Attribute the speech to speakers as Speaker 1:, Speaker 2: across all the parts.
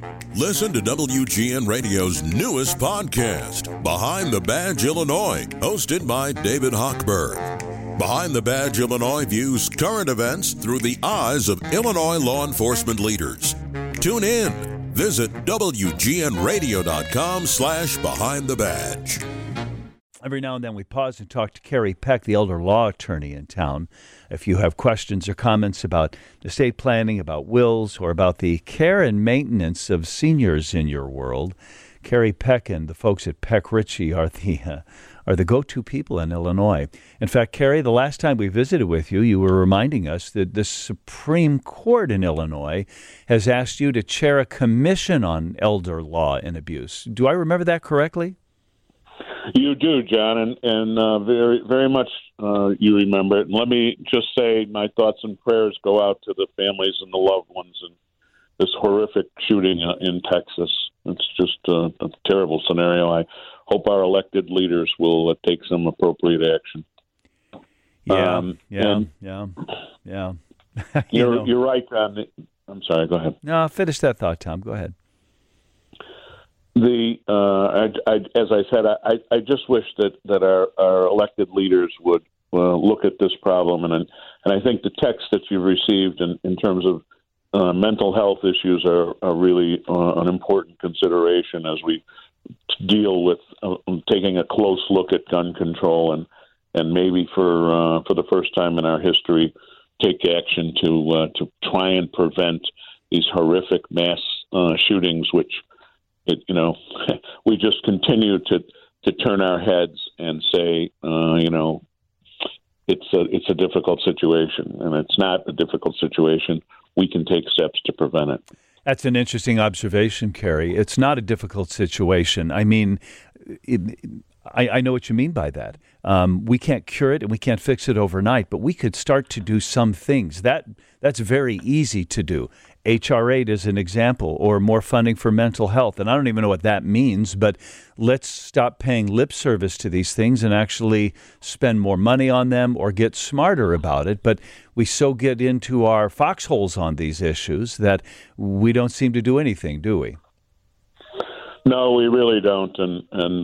Speaker 1: Listen to WGN Radio's newest podcast, Behind the Badge Illinois, hosted by David Hochberg. Behind the Badge Illinois views current events through the eyes of Illinois law enforcement leaders. Tune in. Visit WGNRadio.com/Behind the Badge.
Speaker 2: Every now and then we pause and talk to Carrie Peck, the elder law attorney in town. If you have questions or comments about estate planning, about wills, or about the care and maintenance of seniors in your world, Carrie Peck and the folks at Peck Ritchie are the go-to people in Illinois. In fact, Carrie, the last time we visited with you, you were reminding us that the Supreme Court in Illinois has asked you to chair a commission on elder law and abuse. Do I remember that correctly?
Speaker 3: You do, John, and very, very much you remember it. And let me just say my thoughts and prayers go out to the families and the loved ones in this horrific shooting in Texas. It's just a terrible scenario. I hope our elected leaders will take some appropriate action.
Speaker 2: Yeah.
Speaker 3: You're right, John. I'm sorry, go ahead.
Speaker 2: No, finish that thought, Tom. Go ahead.
Speaker 3: As I said, I just wish that our elected leaders would look at this problem, and I think the text that you've received in terms of mental health issues are really an important consideration as we deal with taking a close look at gun control and maybe for the first time in our history take action to try and prevent these horrific mass shootings, which we just continue to turn our heads and say, it's a difficult situation, and it's not a difficult situation. We can take steps to prevent it.
Speaker 2: That's an interesting observation, Carrie. It's not a difficult situation. I mean, I know what you mean by that. We can't cure it and we can't fix it overnight, but we could start to do some things. That's very easy to do. HR 8 is an example, or more funding for mental health. And I don't even know what that means, but let's stop paying lip service to these things and actually spend more money on them or get smarter about it. But we so get into our foxholes on these issues that we don't seem to do anything, do we?
Speaker 3: No, we really don't. And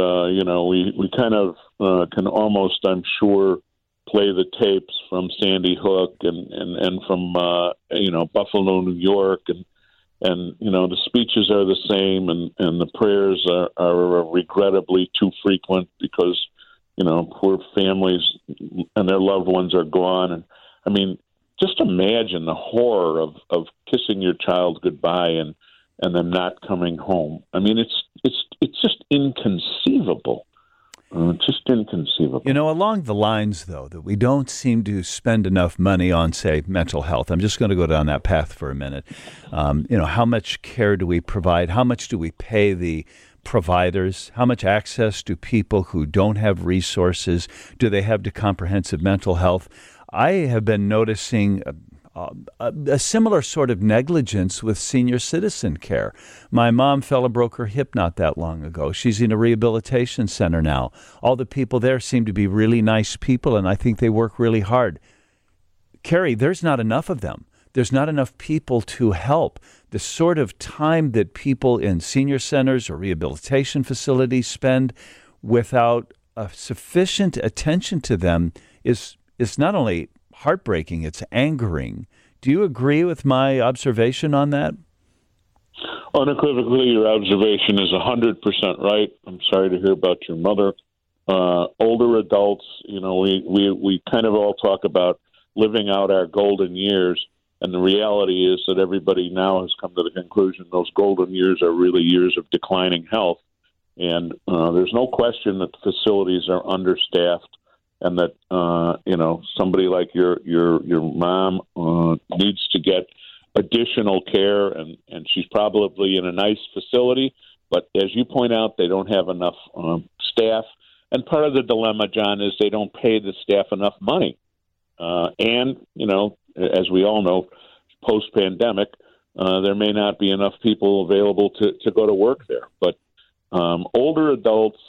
Speaker 3: we kind of can almost, I'm sure, play the tapes from Sandy Hook and from Buffalo, New York, and the speeches are the same, and the prayers are regrettably too frequent because poor families and their loved ones are gone. And I mean, just imagine the horror of kissing your child goodbye and them not coming home. I mean, it's just inconceivable. Just inconceivable.
Speaker 2: Along the lines, though, that we don't seem to spend enough money on, say, mental health. I'm just going to go down that path for a minute. How much care do we provide? How much do we pay the providers? How much access do people who don't have resources do they have to comprehensive mental health? I have been noticing a similar sort of negligence with senior citizen care. My mom fell and broke her hip not that long ago. She's in a rehabilitation center now. All the people there seem to be really nice people, and I think they work really hard. Carrie, there's not enough of them. There's not enough people to help. The sort of time that people in senior centers or rehabilitation facilities spend without sufficient attention to them is not only heartbreaking, it's angering. Do you agree with my observation on that?
Speaker 3: Unequivocally, your observation is 100% right. I'm sorry to hear about your mother. Older adults, we kind of all talk about living out our golden years, and the reality is that everybody now has come to the conclusion those golden years are really years of declining health. And there's no question that the facilities are understaffed, and that somebody like your mom needs to get additional care, and she's probably in a nice facility, but as you point out, they don't have enough staff. And part of the dilemma, John, is they don't pay the staff enough money. And as we all know, post-pandemic, there may not be enough people available to go to work there. But older adults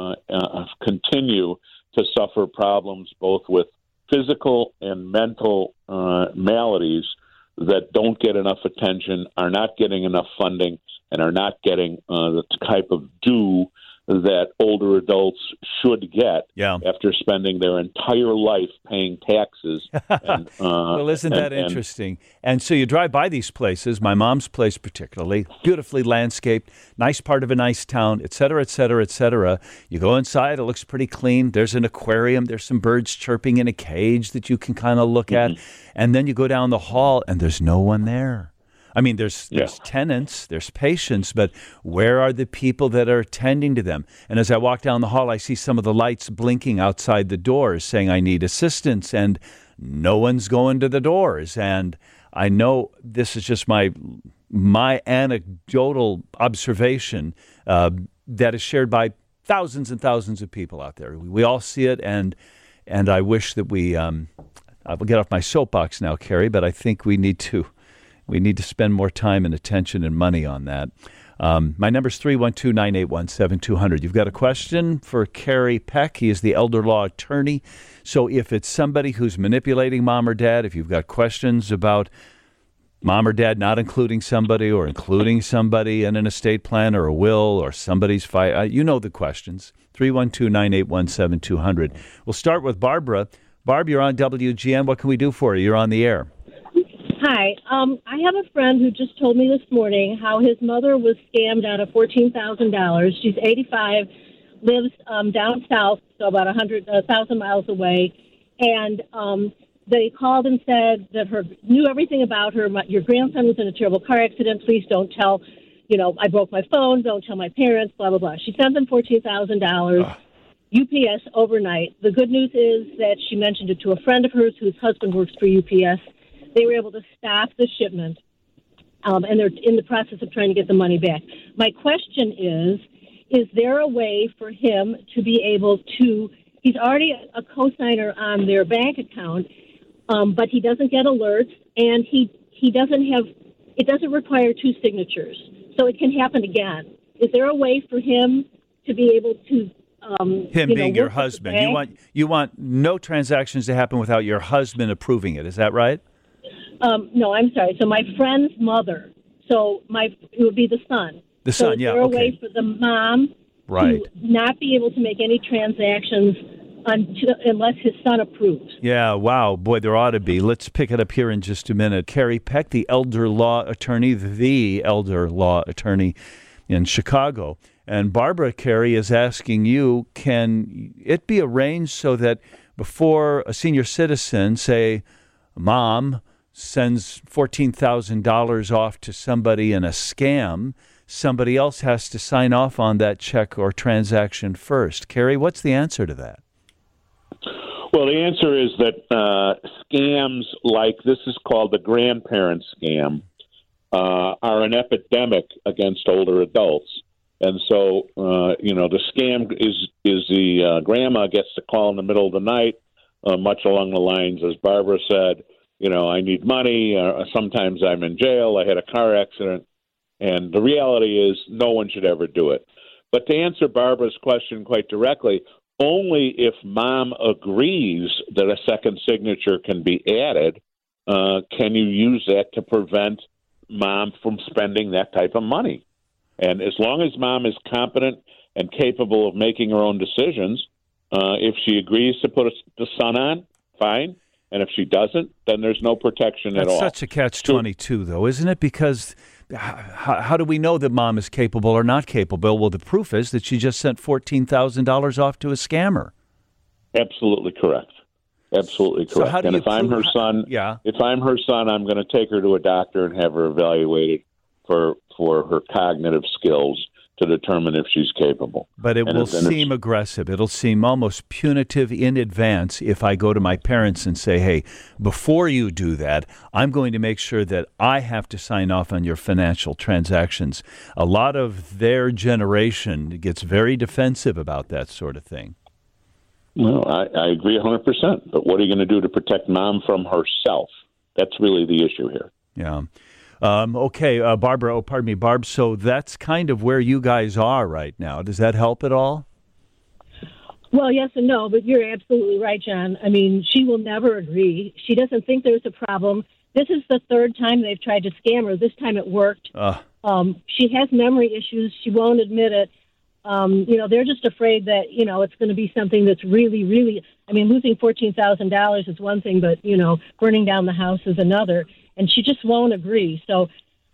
Speaker 3: continue to suffer problems both with physical and mental maladies that don't get enough attention, are not getting enough funding, and are not getting the type of due that older adults should get after spending their entire life paying taxes. And,
Speaker 2: well, isn't that interesting? And so you drive by these places, my mom's place particularly, beautifully landscaped, nice part of a nice town, et cetera, et cetera, et cetera. You go inside, it looks pretty clean. There's an aquarium. There's some birds chirping in a cage that you can kind of look at. And then you go down the hall, and there's no one there. I mean, there's tenants, there's patients, but where are the people that are attending to them? And as I walk down the hall, I see some of the lights blinking outside the doors saying I need assistance, and no one's going to the doors. And I know this is just my anecdotal observation that is shared by thousands and thousands of people out there. We all see it, and I wish that I will get off my soapbox now, Carrie, but I think we need to spend more time and attention and money on that. My number is 312-981-7200. You've got a question for Carrie Peck. He is the elder law attorney. So if it's somebody who's manipulating mom or dad, if you've got questions about mom or dad not including somebody or including somebody in an estate plan or a will or somebody's fight, you know the questions. 312-981-7200. We'll start with Barbara. Barb, you're on WGN. What can we do for you? You're on the air.
Speaker 4: Hi. I have a friend who just told me this morning how his mother was scammed out of $14,000. She's 85, lives down south, so about 1,000 miles away. And they called and said that knew everything about her. Your grandson was in a terrible car accident. Please don't tell, I broke my phone. Don't tell my parents, blah, blah, blah. She sent them $14,000. UPS overnight. The good news is that she mentioned it to a friend of hers whose husband works for UPS. They were able to stop the shipment, and they're in the process of trying to get the money back. My question is there a way for him to be able to, he's already a co-signer on their bank account, but he doesn't get alerts, and he doesn't have, it doesn't require two signatures, so it can happen again. Is there a way for him to be able to
Speaker 2: him being your husband? You want no transactions to happen without your husband approving it. Is that right?
Speaker 4: No, I'm sorry. So my friend's mother. So it would be the son.
Speaker 2: The son,
Speaker 4: is there a way for the mom to not be able to make any transactions unless his son approves?
Speaker 2: Yeah, wow. Boy, there ought to be. Let's pick it up here in just a minute. Carrie Peck, the elder law attorney in Chicago. And Barbara, Carrie, is asking you, can it be arranged so that before a senior citizen, say, mom, sends $14,000 off to somebody in a scam, somebody else has to sign off on that check or transaction first? Carrie, what's the answer to that?
Speaker 3: Well, the answer is that scams like this is called the grandparent scam are an epidemic against older adults. And so, the scam is the grandma gets to call in the middle of the night, much along the lines, as Barbara said, I need money. Sometimes I'm in jail. I had a car accident. And the reality is no one should ever do it. But to answer Barbara's question quite directly, only if mom agrees that a second signature can be added can you use that to prevent mom from spending that type of money. And as long as mom is competent and capable of making her own decisions, if she agrees to put the son on, fine. And if she doesn't, then there's no protection at all.
Speaker 2: That's such a catch-22, though, isn't it? Because how do we know that mom is capable or not capable? Well, the proof is that she just sent $14,000 off to a scammer.
Speaker 3: Absolutely correct. Absolutely correct.
Speaker 2: So
Speaker 3: if I'm her son, I'm going to take her to a doctor and have her evaluated for her cognitive skills to determine if she's capable.
Speaker 2: But it will seem aggressive. It'll seem almost punitive in advance if I go to my parents and say, hey, before you do that, I'm going to make sure that I have to sign off on your financial transactions. A lot of their generation gets very defensive about that sort of thing.
Speaker 3: Well, I agree 100%. But what are you going to do to protect mom from herself? That's really the issue here.
Speaker 2: Yeah. Okay, Barbara, Barb, so that's kind of where you guys are right now. Does that help at all?
Speaker 4: Well, yes and no, but you're absolutely right, John. I mean, she will never agree. She doesn't think there's a problem. This is the third time they've tried to scam her. This time it worked. She has memory issues. She won't admit it. They're just afraid that, it's going to be something that's really, really, losing $14,000 is one thing, but, burning down the house is another. And she just won't agree. So,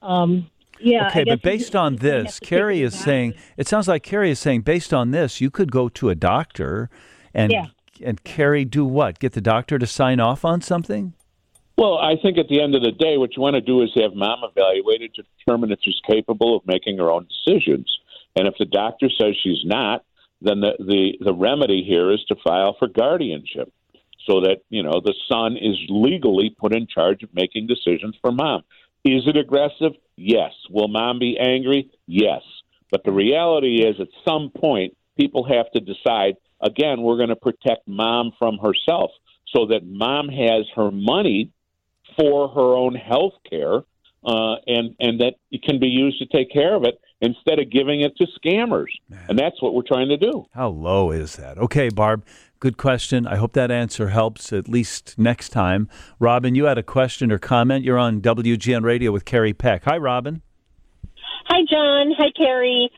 Speaker 2: Okay, but based on this, Carrie is saying, it sounds like Carrie is saying, based on this, you could go to a doctor and Carrie do what? Get the doctor to sign off on something?
Speaker 3: Well, I think at the end of the day, what you want to do is have mom evaluated to determine if she's capable of making her own decisions. And if the doctor says she's not, then the remedy here is to file for guardianship so that, the son is legally put in charge of making decisions for mom. Is it aggressive? Yes. Will mom be angry? Yes. But the reality is at some point, people have to decide, again, we're going to protect mom from herself so that mom has her money for her own health care and that it can be used to take care of it instead of giving it to scammers. Man. And that's what we're trying to do.
Speaker 2: How low is that? Okay, Barb, good question. I hope that answer helps at least next time. Robin, you had a question or comment. You're on WGN Radio with Carrie Peck. Hi, Robin.
Speaker 5: Hi, John. Hi, Carrie.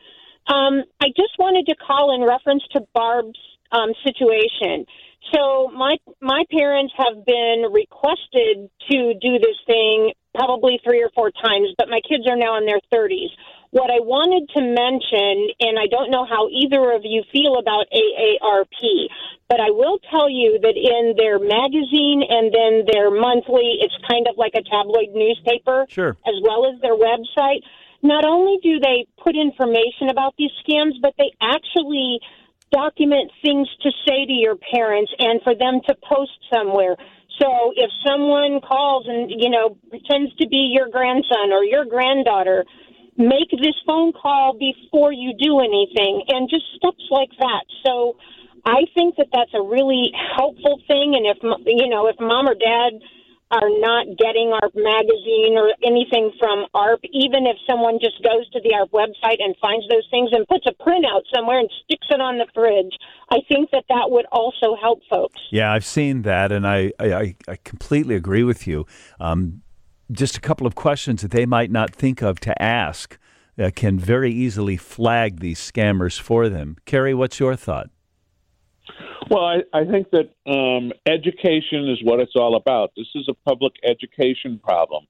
Speaker 5: I just wanted to call in reference to Barb's situation. So my parents have been requested to do this thing probably 3 or 4 times, but my kids are now in their 30s. What I wanted to mention, and I don't know how either of you feel about AARP, but I will tell you that in their magazine and then their monthly, it's kind of like a tabloid newspaper,
Speaker 2: sure,
Speaker 5: as well as their website. Not only do they put information about these scams, but they actually document things to say to your parents and for them to post somewhere. So if someone calls and, pretends to be your grandson or your granddaughter, make this phone call before you do anything, and just steps like that. So I think that that's a really helpful thing. And if mom or dad are not getting ARP magazine or anything from ARP, even if someone just goes to the ARP website and finds those things and puts a printout somewhere and sticks it on the fridge, I think that would also help folks.
Speaker 2: Yeah, I've seen that, and I completely agree with you. Just a couple of questions that they might not think of to ask can very easily flag these scammers for them. Carrie, what's your thought?
Speaker 3: Well, I think that education is what it's all about. This is a public education problem.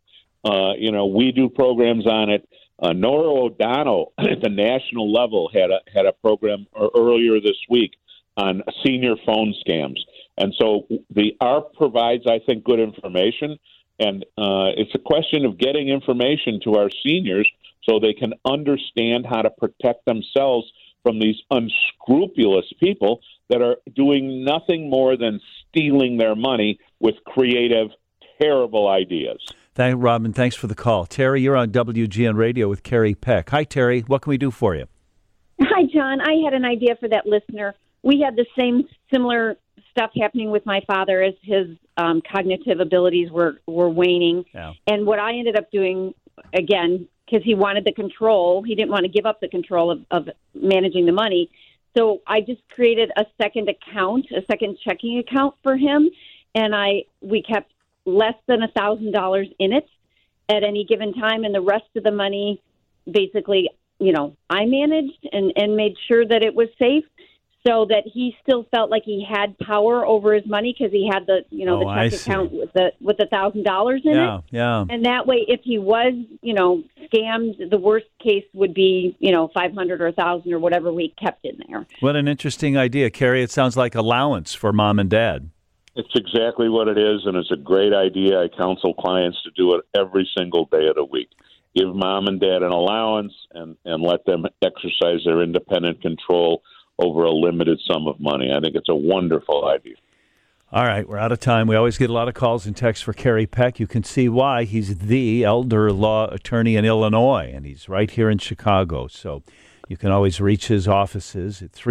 Speaker 3: We do programs on it. Nora O'Donnell at the national level had a program earlier this week on senior phone scams. And so the ARP provides, I think, good information. And it's a question of getting information to our seniors so they can understand how to protect themselves from these unscrupulous people that are doing nothing more than stealing their money with creative, terrible ideas.
Speaker 2: Thank you, Robin. Thanks for the call. Terry, you're on WGN Radio with Carrie Peck. Hi, Terry. What can we do for you?
Speaker 6: Hi, John. I had an idea for that listener. We had the similar stuff happening with my father as his cognitive abilities were waning. Yeah. And what I ended up doing, again, because he wanted the control, he didn't want to give up the control of managing the money. So I just created a second checking account for him, and we kept less than $1,000 in it at any given time, and the rest of the money, basically, I managed and made sure that it was safe, so that he still felt like he had power over his money because he had the check account with the $1,000 in it. Yeah. And that way, if he was, scammed, the worst case would be, $500 or $1,000 or whatever we kept in there.
Speaker 2: What an interesting idea, Carrie. It sounds like allowance for mom and dad.
Speaker 3: It's exactly what it is, and it's a great idea. I counsel clients to do it every single day of the week. Give mom and dad an allowance and let them exercise their independent control over a limited sum of money. I think it's a wonderful idea.
Speaker 2: All right, we're out of time. We always get a lot of calls and texts for Carrie Peck. You can see why. He's the elder law attorney in Illinois, and he's right here in Chicago. So you can always reach his offices at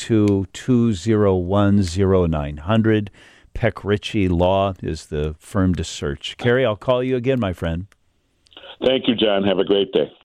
Speaker 2: 312-201-0900. Peck Ritchie Law is the firm to search. Carrie, I'll call you again, my friend.
Speaker 3: Thank you, John. Have a great day.